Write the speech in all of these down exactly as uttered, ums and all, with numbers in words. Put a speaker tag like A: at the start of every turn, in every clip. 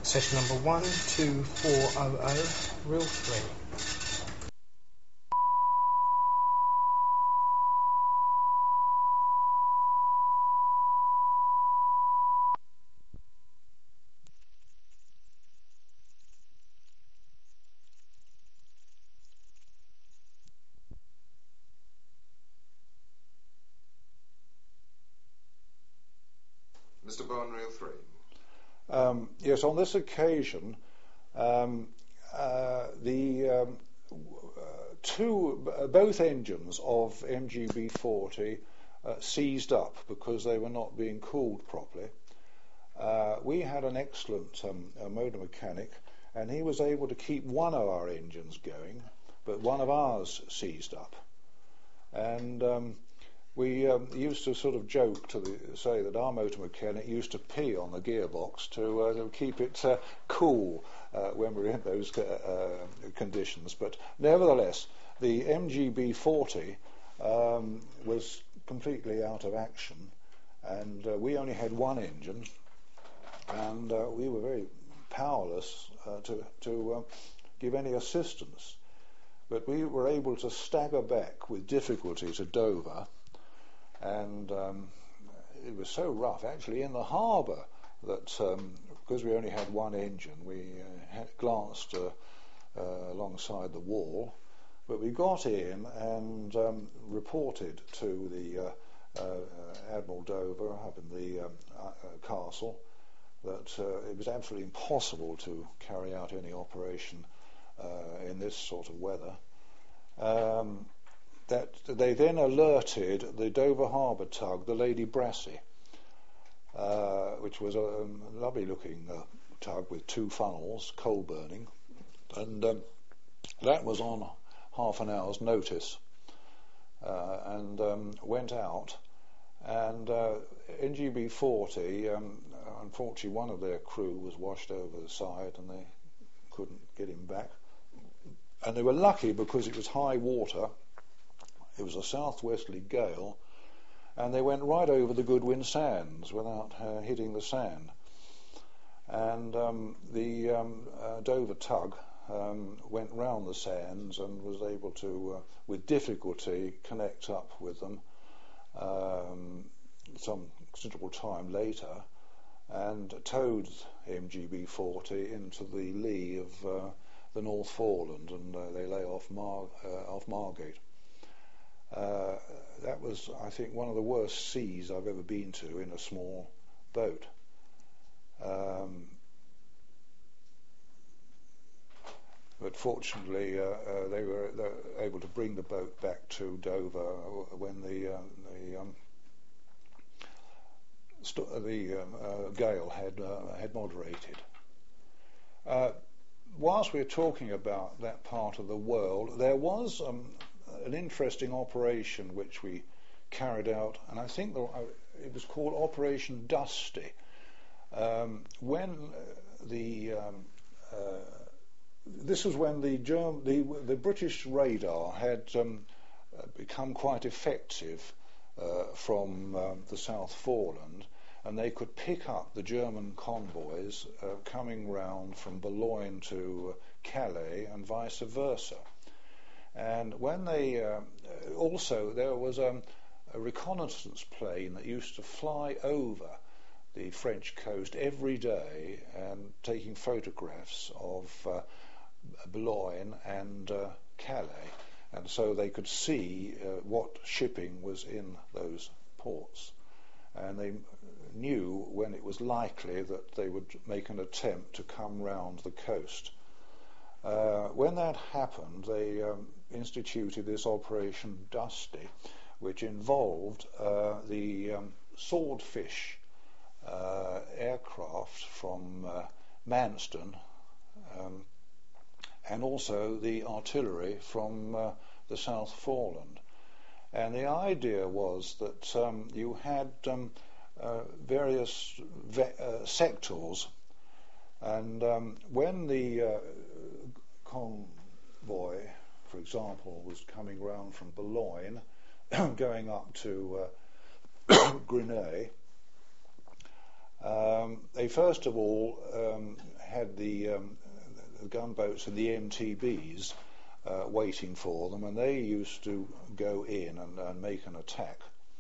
A: Session number one two four zero zero, reel three.
B: Mister Bowen, reel three.
C: Um, yes, on this occasion, um, uh, the um, uh, two, uh, both engines of M G B forty uh, seized up because they were not being cooled properly. Uh, we had an excellent um, uh, motor mechanic, and he was able to keep one of our engines going, but one of ours seized up. And um, we um, used to sort of joke to the, say that our motor mechanic used to pee on the gearbox to, uh, to keep it uh, cool uh, when we were in those uh, uh, conditions. But nevertheless, the M G B forty um, was completely out of action, and uh, we only had one engine, and uh, we were very powerless uh, to, to uh, give any assistance. But we were able to stagger back with difficulty to Dover, and um, it was so rough, actually, in the harbour that, um, because we only had one engine, we uh, had glanced uh, uh, alongside the wall, but we got in and um, reported to the uh, uh, Admiral Dover up in the um, uh, uh, castle that uh, it was absolutely impossible to carry out any operation uh, in this sort of weather. Um, that they then alerted the Dover Harbour tug, the Lady Brassey, uh, which was a um, lovely-looking uh, tug with two funnels, coal-burning, and um, that was on half an hour's notice, uh, and um, went out, and uh, M G B forty, um, unfortunately one of their crew was washed over the side and they couldn't get him back. And they were lucky because it was high water, it was a southwesterly gale, and they went right over the Goodwin Sands without uh, hitting the sand. And um, the um, uh, Dover tug um, went round the sands and was able to, uh, with difficulty, connect up with them um, some considerable time later, and towed M G B forty into the lee of uh, the North Foreland, and uh, they lay off, Mar- uh, off Margate. Uh, that was, I think, one of the worst seas I've ever been to in a small boat. Um, but fortunately, uh, uh, they were uh, able to bring the boat back to Dover when the, uh, the, um, st- the um, uh, gale had, uh, had moderated. Uh, whilst we're talking about that part of the world, there was um, an interesting operation which we carried out, and I think the, uh, it was called Operation Dusty. Um, when the um, uh, this was when the, Germ- the the British radar had um, become quite effective uh, from um, the South Foreland, and they could pick up the German convoys uh, coming round from Boulogne to Calais and vice versa. And when they uh, also there was um, a reconnaissance plane that used to fly over the French coast every day and taking photographs of uh, Boulogne and uh, Calais, and so they could see uh, what shipping was in those ports, and they knew when it was likely that they would make an attempt to come round the coast. Uh, when that happened, they um, instituted this Operation Dusty, which involved uh, the um, Swordfish uh, aircraft from uh, Manston, um, and also the artillery from uh, the South Foreland. And the idea was that um, you had um, uh, various ve- uh, sectors, and um, when the uh, convoy, for example, was coming round from Boulogne, going up to uh, Grenay, um, they first of all um, had the, um, the gunboats and the M T Bs uh, waiting for them, and they used to go in and, and make an attack.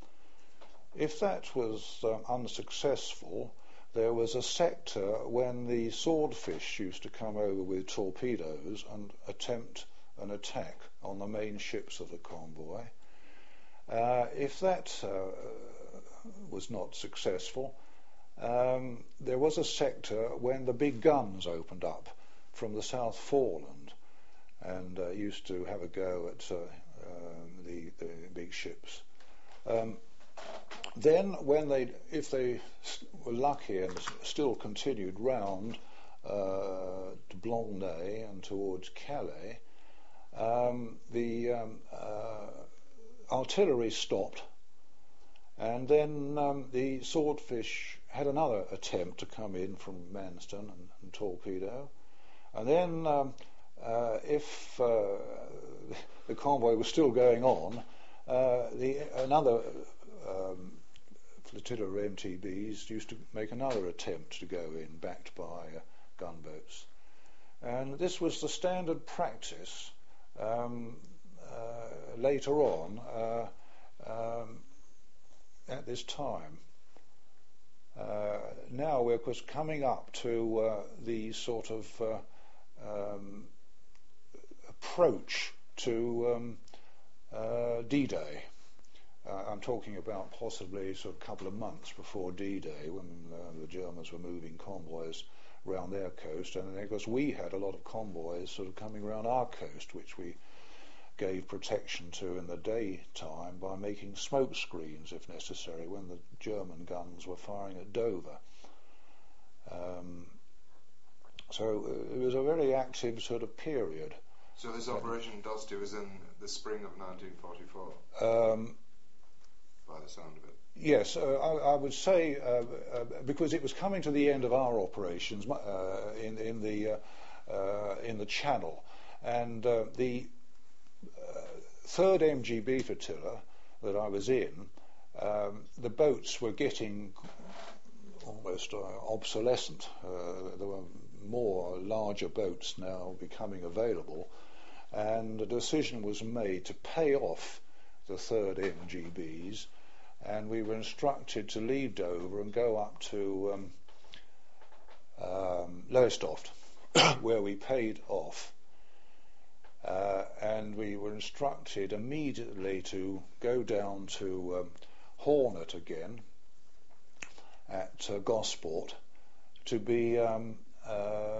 C: If that was um, unsuccessful, there was a sector when the Swordfish used to come over with torpedoes and attempt an attack on the main ships of the convoy. Uh, if that uh, was not successful, um, there was a sector when the big guns opened up from the South Foreland and uh, used to have a go at uh, uh, the, the big ships. Um, then, when they, if they were lucky and still continued round uh, to Blandenay and towards Calais, um, the um, uh, artillery stopped, and then um, the Swordfish had another attempt to come in from Manston and, and torpedo, and then um, uh, if uh, the convoy was still going on, uh, the another um, flotilla of M T Bs used to make another attempt to go in, backed by uh, gunboats. And this was the standard practice um, uh, later on uh, um, at this time. Uh, now we're of course coming up to uh, the sort of uh, um, approach to um, uh, D-Day. Uh, I'm talking about possibly sort of a couple of months before D-Day, when uh, the Germans were moving convoys around their coast, and then of course we had a lot of convoys sort of coming around our coast, which we gave protection to in the daytime by making smoke screens, if necessary, when the German guns were firing at Dover. Um, so it was a very active sort of period.
B: So this Operation Dusty was in the spring of nineteen forty-four?
C: Um,
B: by the sound of it.
C: Yes, uh, I, I would say uh, uh, because it was coming to the end of our operations uh, in, in the uh, uh, in the Channel, and uh, the uh, third M G B flotilla that I was in, um, the boats were getting almost uh, obsolescent. Uh, there were more larger boats now becoming available, and a decision was made to pay off the third M G Bs, and we were instructed to leave Dover and go up to um, um, Lowestoft, where we paid off. Uh, and we were instructed immediately to go down to um, Hornet again at uh, Gosport to be um, uh,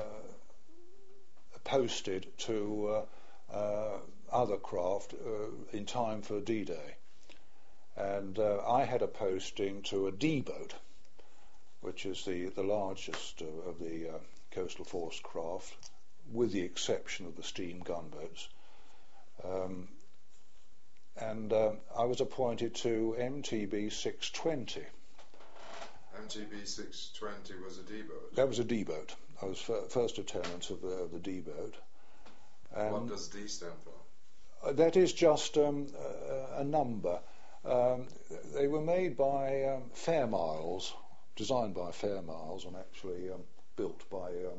C: posted to uh, uh, other craft uh, in time for D-Day. And uh, I had a posting to a D-boat, which is the, the largest uh, of the uh, coastal force craft, with the exception of the steam gunboats. Um, and uh, I was appointed to M T B six twenty.
B: M T B six twenty was a D-boat?
C: That was a D-boat. I was f- first lieutenant of the, of the D-boat. And
B: what does D stand for?
C: Uh, that is just um, a, a number. Um, they were made by um, Fair Miles, designed by Fair Miles, and actually um, built by um,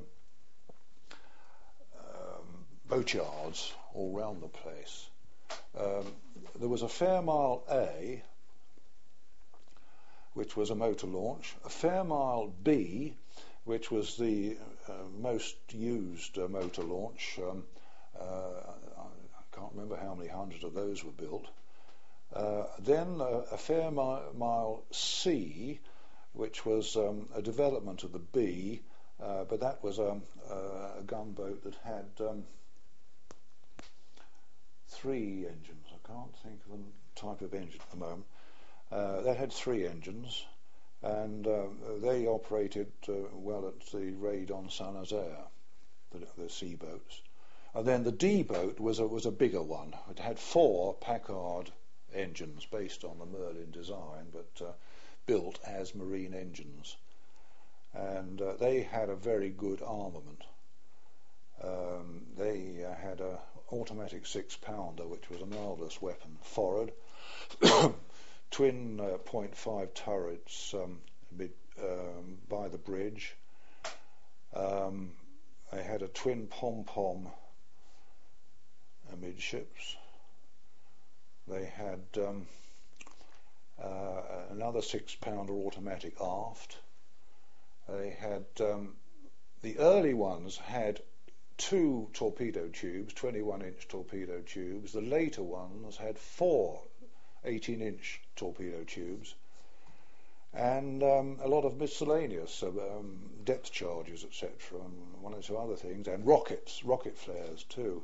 C: um, boatyards all round the place. Um, there was a Fairmile A, which was a motor launch, a Fairmile B, which was the uh, most used uh, motor launch. Um, uh, I can't remember how many hundreds of those were built. Uh, then uh, a Fairmile C, which was um, a development of the B, uh, but that was um, uh, a gunboat that had um, three engines. I can't think of the type of engine at the moment. Uh, that had three engines, and um, they operated uh, well at the raid on Saint-Nazaire, the, the sea boats. And then the D boat was a, was a bigger one. It had four Packard engines based on the Merlin design, but uh, built as marine engines. And uh, they had a very good armament. Um, they uh, had an automatic six-pounder, which was a marvellous weapon, forward. Twin uh, point five turrets um, mid, um, by the bridge. Um, they had a twin pom-pom amidships. They had um, uh, another six-pounder automatic aft. They had um, the early ones had two torpedo tubes, twenty-one inch torpedo tubes. The later ones had four eighteen inch torpedo tubes, and um, a lot of miscellaneous uh, um, depth charges, et cetera, and one or two other things, and rockets, rocket flares too.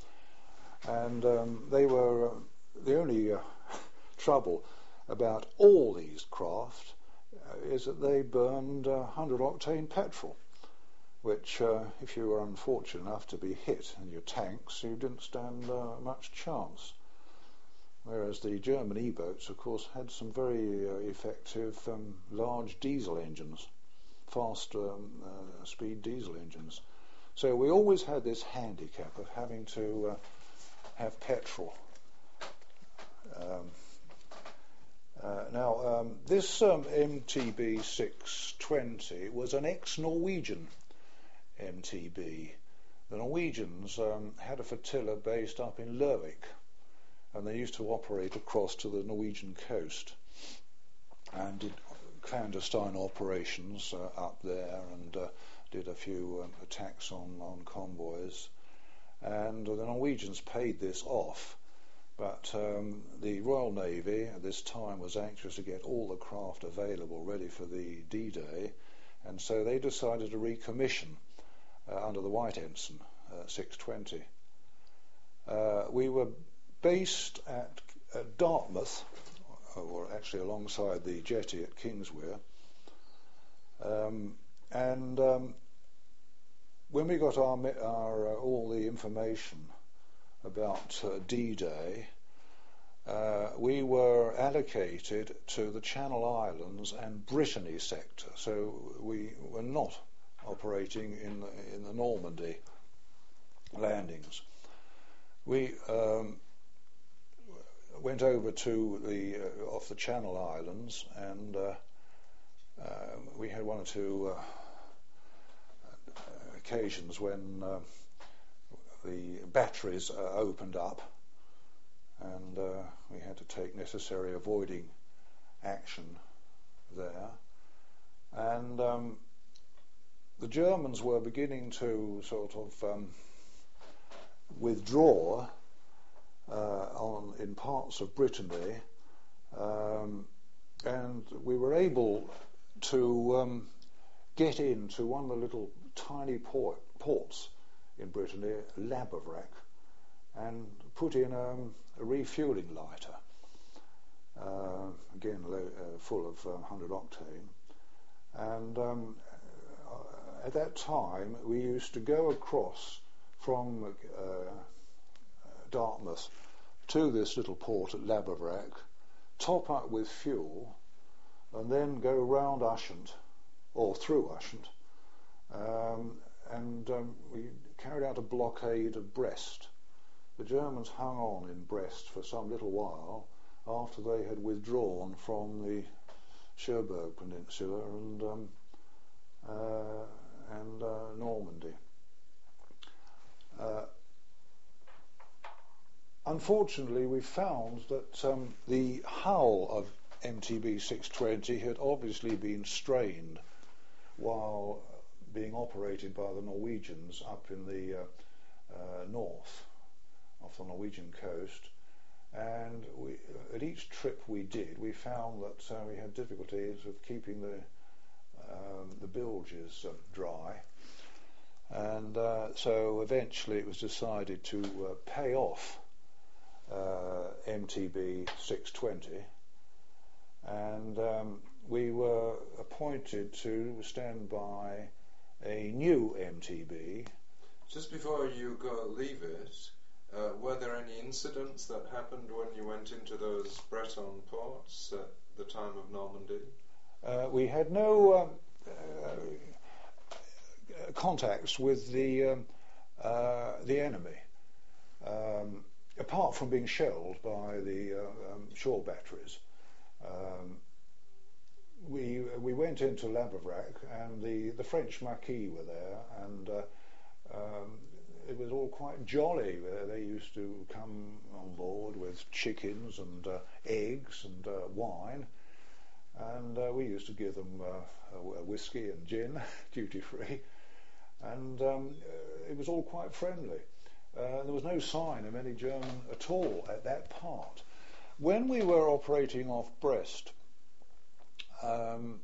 C: And um, they were uh, the only uh, trouble about all these craft uh, is that they burned uh, one hundred octane petrol, which, uh, if you were unfortunate enough to be hit in your tanks, you didn't stand uh, much chance. Whereas the German E-boats, of course, had some very uh, effective um, large diesel engines, fast um, uh, speed diesel engines. So we always had this handicap of having to uh, have petrol. Um, uh, now, um, this um, M T B six twenty was an ex-Norwegian M T B. The Norwegians um, had a flotilla based up in Lerwick, and they used to operate across to the Norwegian coast and did clandestine operations uh, up there, and uh, did a few um, attacks on, on convoys. And uh, the Norwegians paid this off, but um, the Royal Navy at this time was anxious to get all the craft available ready for the D-Day, and so they decided to recommission uh, under the White Ensign uh, six twenty. Uh, we were based at, at Dartmouth, or actually alongside the jetty at Kingswear, um, and um, when we got our, our uh, all the information about uh, D-Day, uh, we were allocated to the Channel Islands and Brittany sector, so we were not operating in the, in the Normandy landings. We um, went over to the uh, off the Channel Islands, and uh, uh, we had one or two uh, occasions when uh, the batteries uh, opened up, and uh, we had to take necessary avoiding action there. And um, the Germans were beginning to sort of um, withdraw uh, on in parts of Brittany, um, and we were able to um, get into one of the little tiny port, ports in Brittany, Labervrack, and put in um, a refueling lighter, uh, again low, uh, full of uh, one hundred octane. And um, at that time we used to go across from uh, Dartmouth to this little port at Labervrack, top up with fuel, and then go round Ushant, or through Ushant, um, and um, we carried out a blockade of Brest. The Germans hung on in Brest for some little while after they had withdrawn from the Cherbourg Peninsula and um, uh, and uh, Normandy. Uh, unfortunately, we found that um, the hull of M T B six twenty had obviously been strained while being operated by the Norwegians up in the uh, uh, north, off the Norwegian coast. And we, at each trip we did, we found that uh, we had difficulties with keeping the um, the bilges uh, dry, and uh, so eventually it was decided to uh, pay off uh, M T B six twenty, and um, we were appointed to stand by a new M T B.
B: Just before you go leave it, uh, were there any incidents that happened when you went into those Breton ports at the time of Normandy?
C: Uh, we had no um, uh, contacts with the um, uh, the enemy, um, apart from being shelled by the uh, um, shore batteries. Um, we we went into Labervrack, and the, the French Maquis were there, and uh, um, it was all quite jolly. They used to come on board with chickens and uh, eggs and uh, wine, and uh, we used to give them uh, a whiskey and gin, duty free, and um, it was all quite friendly. Uh, there was no sign of any German at all at that part. When we were operating off Brest, um,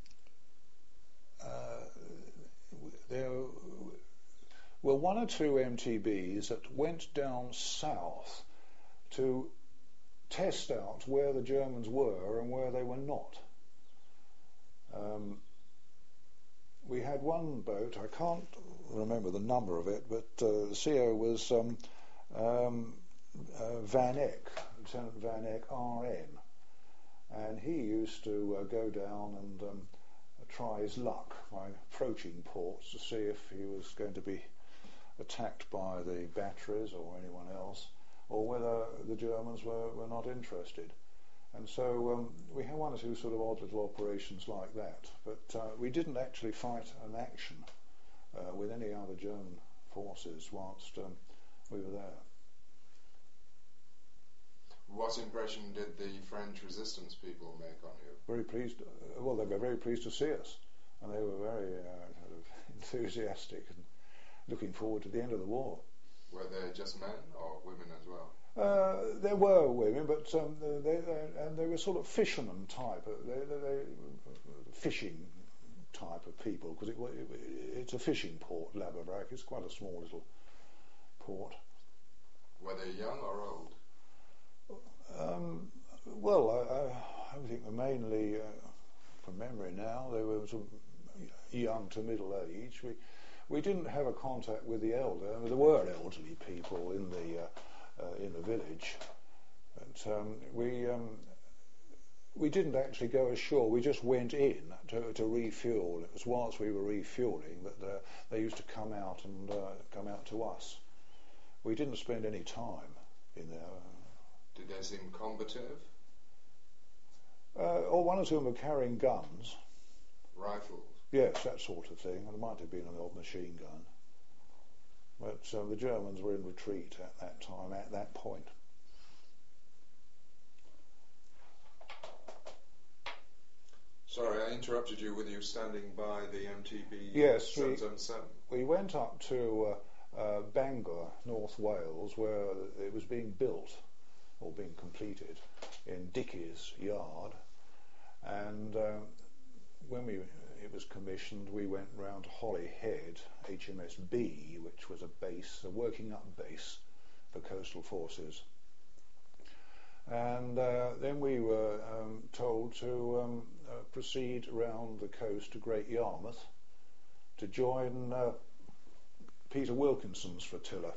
C: uh, there were one or two M T Bs that went down south to test out where the Germans were and where they were not. Um, we had one boat, I can't remember the number of it, but uh, the C O was um, um, uh, Van Eck, Lieutenant Van Eck R N, and he used to uh, go down and um, try his luck by approaching ports to see if he was going to be attacked by the batteries or anyone else, or whether the Germans were, were not interested. And so um, we had one or two sort of odd little operations like that, but uh, we didn't actually fight an action uh, with any other German forces whilst um, we were there.
B: What impression did the French resistance people make on you?
C: Very pleased. Uh, well, they were very pleased to see us, and they were very uh, kind of enthusiastic and looking forward to the end of the war.
B: Were they just men or women as well?
C: Uh, there were women, but um, they, they and they were sort of fishermen type, they, they, they, fishing type of people, because it, it, it's a fishing port, Laberbrac. It's quite a small little port.
B: Were they young or old?
C: Um, well, I, I think mainly, uh, from memory now, they were sort of young to middle age. We we didn't have a contact with the elder. I mean, there were elderly people in the uh, uh, in the village, but um, we um, we didn't actually go ashore. We just went in to, to refuel. It was whilst we were refueling that uh, they used to come out and uh, come out to us. We didn't spend any time in there.
B: Did they seem combative?
C: Uh, or one or two of them were carrying guns.
B: Rifles?
C: Yes, that sort of thing. And there might have been an odd machine gun. But uh, the Germans were in retreat at that time, at that point.
B: Sorry, I interrupted you with you standing by the M T B
C: yes,
B: seven seven seven.
C: We, we went up to uh, uh, Bangor, North Wales, where it was being built, or being completed, in Dickey's yard. And um, when we it was commissioned, we went round to Holyhead, H M S B, which was a base, a working up base for coastal forces. And uh, then we were um, told to um, uh, proceed round the coast to Great Yarmouth to join uh, Peter Wilkinson's flotilla,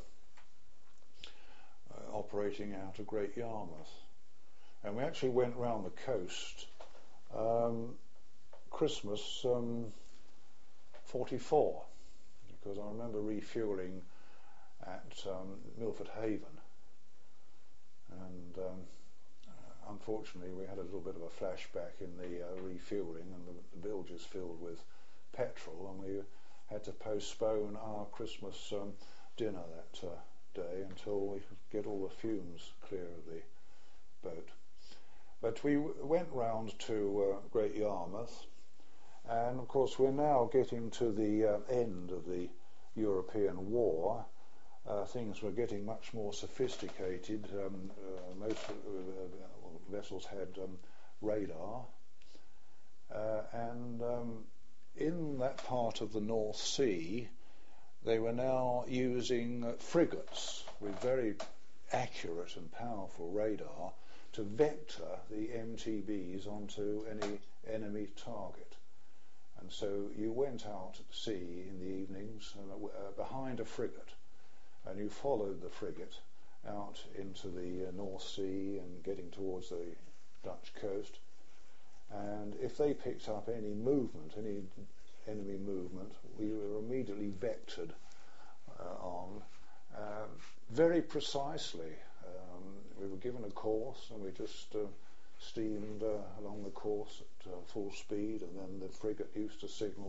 C: uh, operating out of Great Yarmouth. And we actually went round the coast um, Christmas um, forty-four, because I remember refuelling at um, Milford Haven, and um, uh, unfortunately we had a little bit of a flashback in the uh, refuelling, and the, the bilges filled with petrol, and we had to postpone our Christmas um, dinner that uh, day until we could get all the fumes clear of the boat. But we w- went round to uh, Great Yarmouth, and of course we're now getting to the uh, end of the European war. Uh, things were getting much more sophisticated. Um, uh, most uh, uh, vessels had um, radar, uh, and um, in that part of the North Sea they were now using uh, frigates with very accurate and powerful radar to vector the M T Bs onto any enemy target. And so you went out at sea in the evenings uh, uh, behind a frigate, and you followed the frigate out into the uh, North Sea and getting towards the Dutch coast. And if they picked up any movement, any enemy movement, we were immediately vectored uh, on uh, very precisely. Um, we were given a course, and we just uh, steamed uh, along the course at uh, full speed, and then the frigate used to signal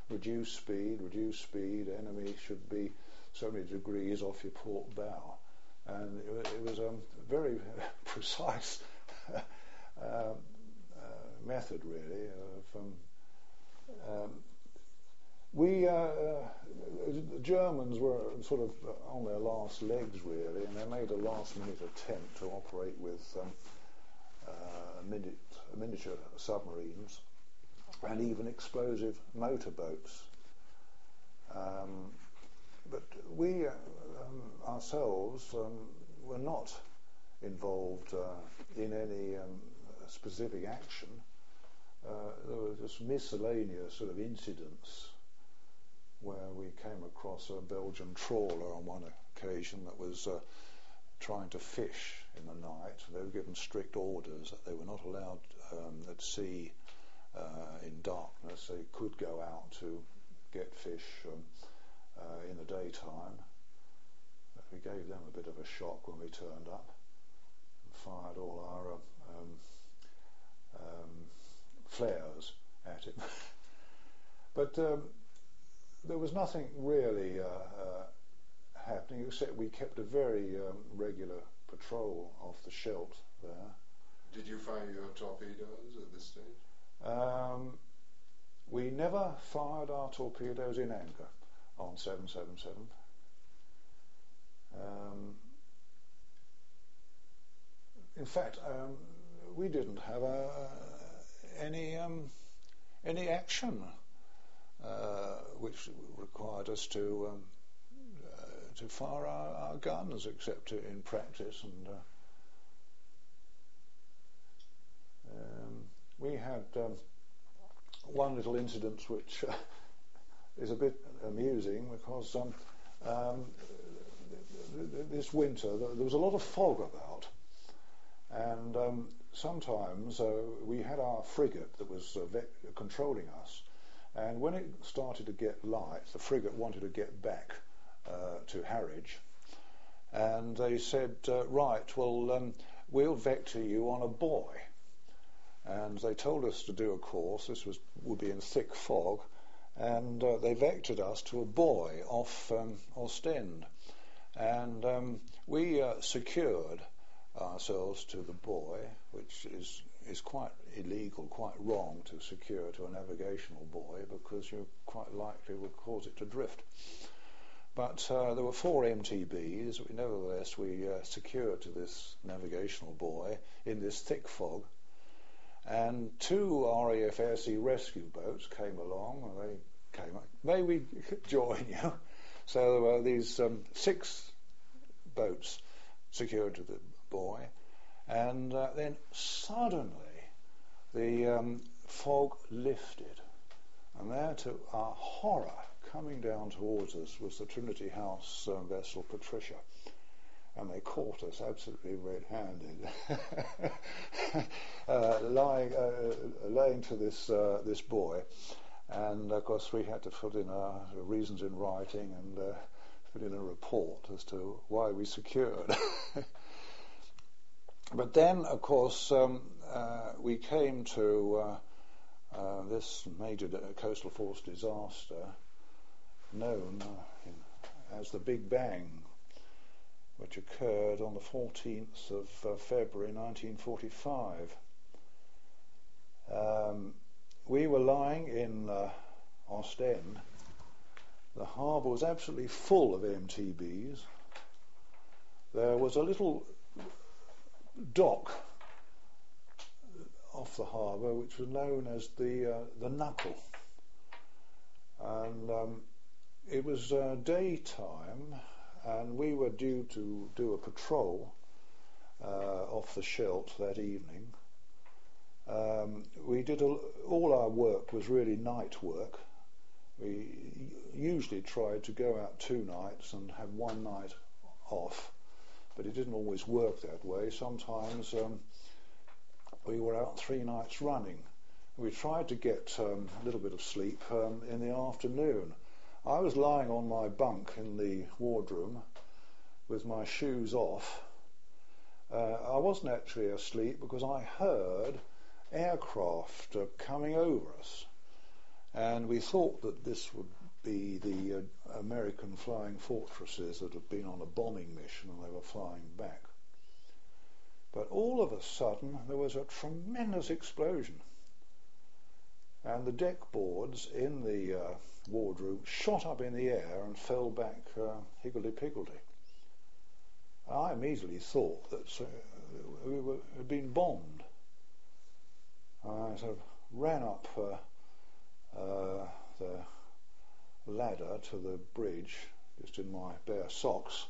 C: reduce speed, reduce speed, enemy should be so many degrees off your port bow. And it, it was a very precise um, uh, method, really. Of, um, um, we, uh, uh, the Germans were sort of on their last legs, really, and they made a last-minute attempt to operate with um, uh, mini- miniature submarines and even explosive motorboats. Um, but we uh, um, ourselves um, were not involved uh, in any um, specific action. Uh, there were just miscellaneous sort of incidents where we came across a Belgian trawler on one occasion that was uh, trying to fish in the night. They were given strict orders that they were not allowed um, at sea uh, in darkness. They could go out to get fish um, uh, in the daytime. But we gave them a bit of a shock when we turned up and fired all our um, um, flares at it. But um, there was nothing really uh, uh, happening, except we kept a very um, regular patrol off the Scheldt there.
B: Did you fire your torpedoes at this stage?
C: Um, we never fired our torpedoes in anger on seven seventy-seven. Um, in fact, um, we didn't have uh, any um, any action uh, which required us to um, uh, to fire our, our guns, except to, in practice. And uh, um, we had um, one little incident which uh, is a bit amusing, because um, um, this winter there was a lot of fog about, and um, sometimes uh, we had our frigate that was uh, ve- controlling us, and when it started to get light, the frigate wanted to get back uh, to Harwich, and they said, uh, right, well, um, we'll vector you on a buoy. And they told us to do a course. This was would be in thick fog, and uh, they vectored us to a buoy off um, Ostend, and um, we uh, secured ourselves to the buoy, which is is quite illegal, quite wrong to secure to a navigational buoy, because you quite likely would cause it to drift. But uh, there were four M T Bs. We, nevertheless, we uh, secured to this navigational buoy in this thick fog. And two R A F Air Sea rescue boats came along, and they came up, may we join you? So there were these um, six boats secured to the buoy, and uh, then suddenly the um, fog lifted, and there, to our horror, coming down towards us was the Trinity House um, vessel Patricia. And they caught us absolutely red-handed, uh, lying, uh, laying to this uh, this buoy, and of course we had to put in our reasons in writing and uh, put in a report as to why we secured. But then, of course, um, uh, we came to uh, uh, this major coastal force disaster known uh, in, as the Big Bang, which occurred on the fourteenth of uh, February nineteen forty-five. Um, we were lying in uh, Ostend. The harbour was absolutely full of M T Bs. There was a little dock off the harbour which was known as the uh, the Knuckle, and um, it was uh, daytime, and we were due to do a patrol uh, off the Scheldt that evening. Um, we did a, all our work was really night work. We usually tried to go out two nights and have one night off, but it didn't always work that way. Sometimes um, we were out three nights running. We tried to get um, a little bit of sleep um, in the afternoon. I was lying on my bunk in the wardroom with my shoes off. Uh, I wasn't actually asleep because I heard aircraft uh, coming over us, and we thought that this would be the uh, American flying fortresses that had been on a bombing mission and they were flying back. But all of a sudden there was a tremendous explosion, and the deck boards in the uh, wardroom shot up in the air and fell back uh, higgledy-piggledy. I immediately thought that uh, we were, had been bombed. I sort of ran up uh, uh, the ladder to the bridge, just in my bare socks,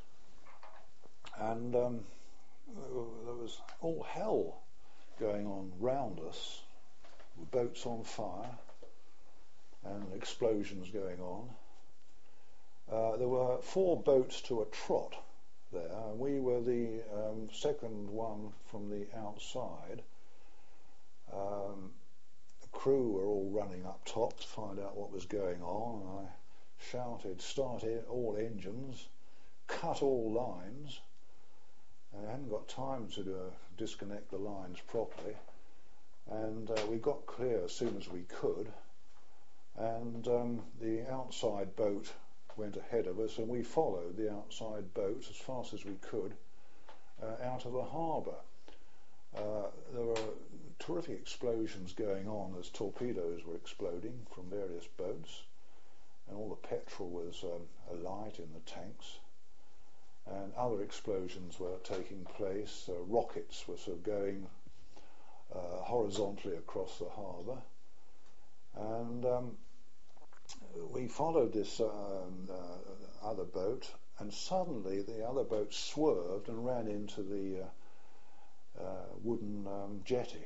C: and um, there was all hell going on round us, with boats on fire and explosions going on. Uh, there were four boats to a trot there, and we were the um, second one from the outside. Um, the crew were all running up top to find out what was going on, and I shouted, "Start it, all engines, cut all lines." And I hadn't got time to uh, disconnect the lines properly, and uh, we got clear as soon as we could, and um, the outside boat went ahead of us, and we followed the outside boat as fast as we could uh, out of the harbour. Uh, there were terrific explosions going on as torpedoes were exploding from various boats, and all the petrol was um, alight in the tanks, and other explosions were taking place. Uh, rockets were sort of going uh, horizontally across the harbour, and um, we followed this um, uh, other boat, and suddenly the other boat swerved and ran into the uh, uh, wooden um, jetty.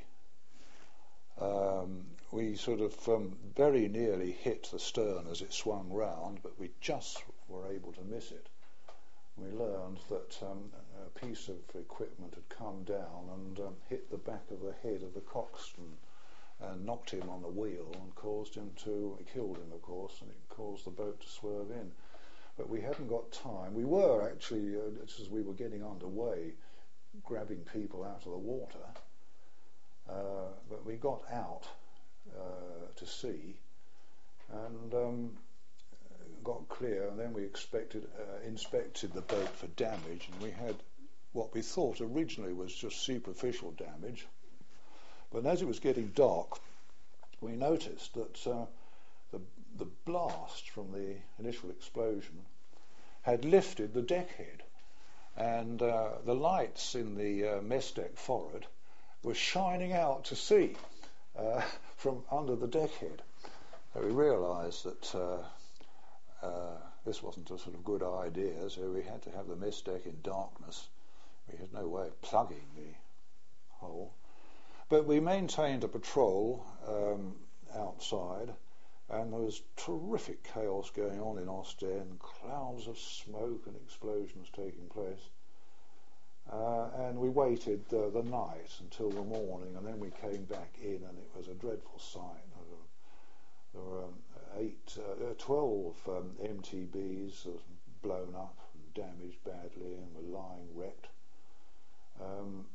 C: Um, we sort of um, very nearly hit the stern as it swung round, but we just were able to miss it. We learned that um, a piece of equipment had come down and um, hit the back of the head of the coxswain and knocked him on the wheel and caused him to, it killed him of course, and it caused the boat to swerve in. But we hadn't got time. We were actually, uh, just as we were getting underway, grabbing people out of the water, uh, but we got out uh, to sea and um, got clear, and then we expected, uh, inspected the boat for damage, and we had what we thought originally was just superficial damage. But as it was getting dark, we noticed that uh, the, the blast from the initial explosion had lifted the deck head, and uh, the lights in the uh, mess deck forward were shining out to sea uh, from under the deck head. So we realised that uh, uh, this wasn't a sort of good idea, so we had to have the mess deck in darkness. We had no way of plugging the hole. But we maintained a patrol um, outside, and there was terrific chaos going on in Ostend, clouds of smoke and explosions taking place. Uh, and we waited uh, the night until the morning, and then we came back in, and it was a dreadful sight. There were um, eight, uh, twelve um, M T Bs blown up and damaged badly and were lying wrecked. Um,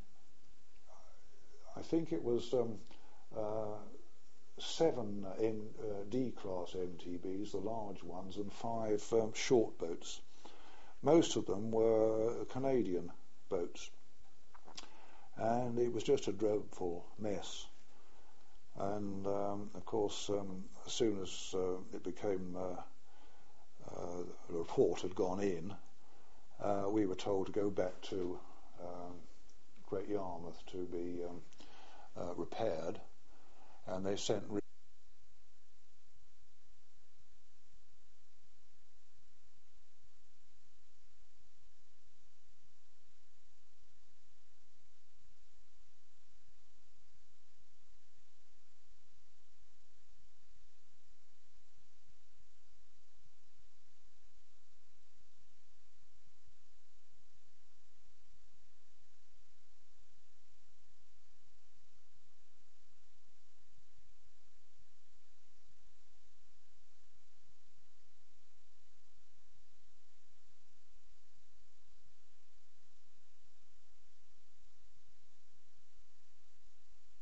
C: I think it was um, uh, seven M, uh, D-class M T Bs, the large ones, and five um, short boats. Most of them were Canadian boats, and it was just a dreadful mess. And um, of course, um, as soon as uh, it became uh, uh, the report had gone in, uh, we were told to go back to um, Great Yarmouth to be um, uh, repaired, and they sent